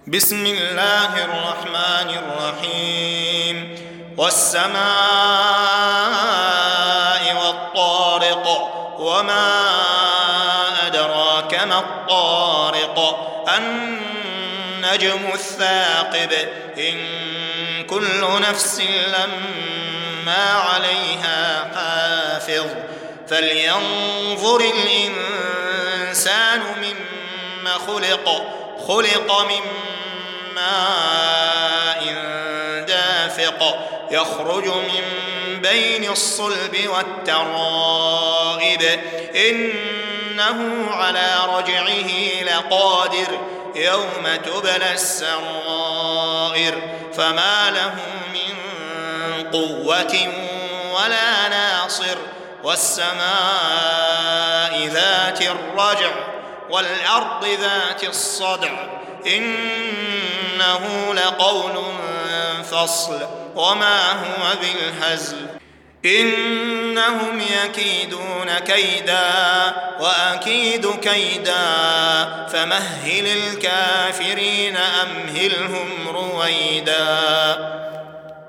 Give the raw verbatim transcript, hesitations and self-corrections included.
بسم الله الرحمن الرحيم والسماء والطارق وما أدراك ما الطارق النجم الثاقب إن كل نفس لما عليها حافظ فلينظر الإنسان مما خلق خلق من ماء دافق يخرج من بين الصلب والترائب إنه على رجعه لقادر يوم تبلى السرائر فما له من قوة ولا ناصر والسماء ذات الرجع والأرض ذات الصدع إنه لقول فصل وما هو بالهزل إنهم يكيدون كيدا وأكيد كيدا فمهل الكافرين أمهلهم رويدا.